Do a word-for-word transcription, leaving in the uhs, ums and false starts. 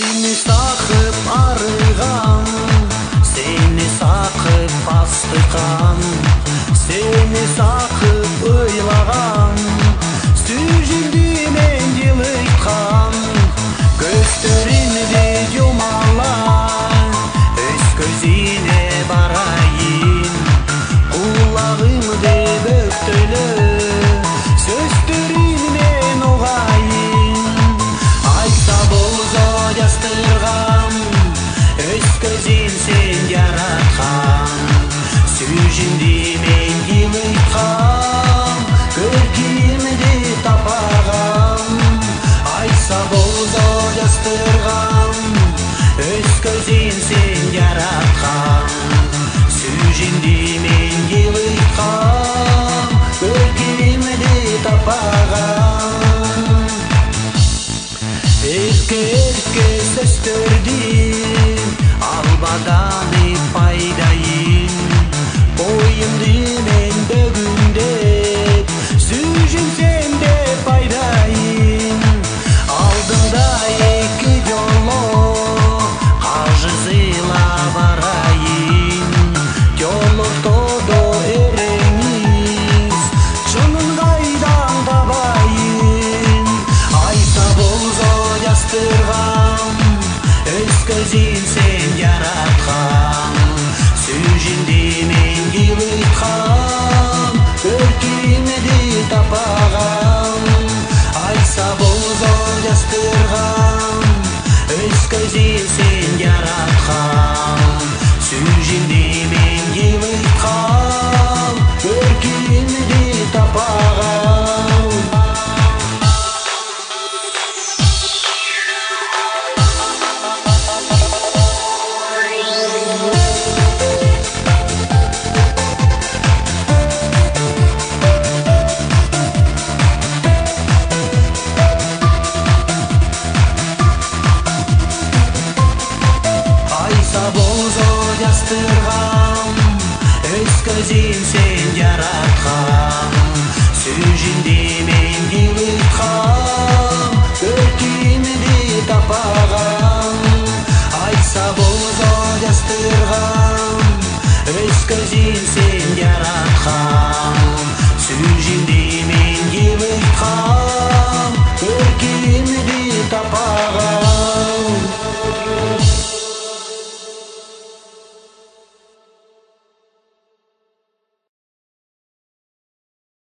Seni saqып арыған, seni saqып астыққан, seni saqып ойлаған, сүйжінді мен елітқан, көздеріңді жұмалай, өз көзіне барайын, құлағымды бөктөлі, сөздерін мен оғайын, айтса болзо жастырған, өз көзін сен яратқан, сүйжінді мен елітқан, көркемді тапаған, айтса болзо жастырған, өз көзін сен яратқан, сүйжінді мен елітқан, көркемді тапаған. Ерке-ерке сөздерден албаданы пайдайын, бойымды мен бөгіндеп, сүйжінсем де пайдайын. Алдымда екі жолы қажызыла барайын, жолортодо ереңіз, шынын қайдан табайын. Айтса болзо жастырған, өз көзін сен яратқан, сүйжінді мен елітқан, көркемді тапаған. Айтса болзо жастырған, өз көзін сен яратқан, сүйжінді мен елітқан, көркемді тапаған. Айтса болзо жастырған, өз көзін сен яратқан, сүйжінді мен елітқан, көркемді тапаған. Айтса болзо жастырған, өз көзін сен яратқан, сүйжінді мен елітқан,